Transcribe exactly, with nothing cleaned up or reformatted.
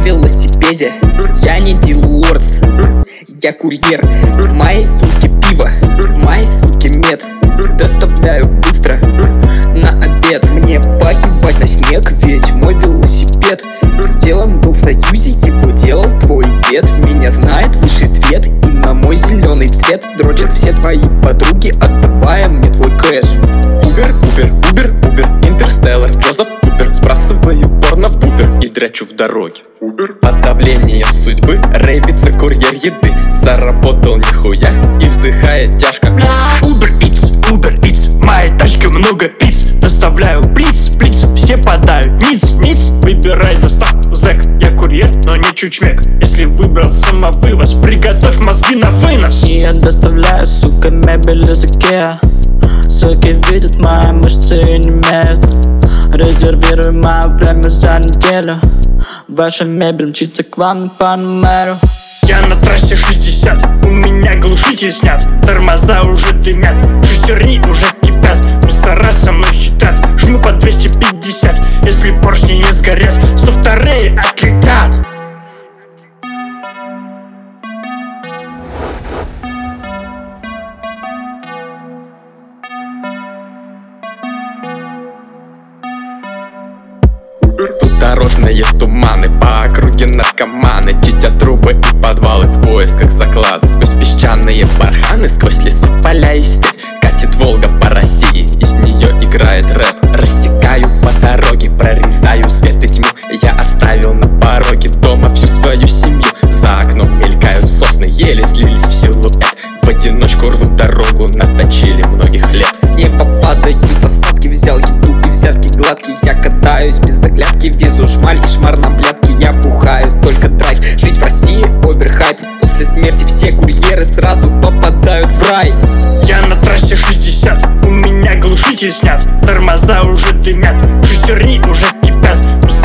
велосипеде. Я не дилорс, я курьер. В моей сумке пиво, в моей сумке мед. Доставляю быстро на обед. Мне погибать на снег, ведь мой велосипед сделан был в союзе, его делал твой дед. Меня знает высший свет, и на мой зеленый цвет дрочат все твои подруги, отдавая мне твой кэш. Убер, Убер, Убер, Убер, Интерстеллар, Джозеф Купер. Сбрасываю порно в буфер и дрячу в дороге. Убер. Под давлением судьбы рейбится курьер еды. Заработал нихуя и вздыхает тяжко. Uber Eats, Uber Eats, в моей тачке много пиц. Доставляю блиц, блиц, все подают ниц, ниц. Выбирай доставку, зэк, я курьер, но не чучмек. Если выбрал самовывоз, приготовь мозги на вынос. Я доставляю, сука, мебель из Икеа. Суки видят мои мышцы и не имеют. Резервирую мое время за неделю. Ваша мебель мчится к вам по номеру. Я на трассе шестьдесят, у меня глушитель снят. Тормоза уже дымят, шестерни уже кипят. Мусора со мной хитрят, жму по двести пятьдесят. Если поршни не сгорят, сто вторые отлетят. Тут дорожные туманы, по округе наркоманы чистят трубы и подвалы в поисках закладов. Сквозь песчаные барханы, сквозь лесы, поля и степь катит Волга по России, из нее играет рэп. Рассекаю по дороге, прорезаю свет и тьму. Я оставил на пороге дома всю свою семью. За окном мелькают сосны, еле слились в силуэт. В одиночку рвут дорогу, наточили многих лет. С неба падают осадки, взял еду и взятки гладкие. Я катаюсь без заглядки, везу шмаль и шмар на блядки. Я бухаю, только драйв, жить в России оверхайп. После смерти все курьеры сразу попадают в рай. Я на трассе шестьдесят, у меня глушитель снят. Тормоза уже дымят, шестерни уже кипят.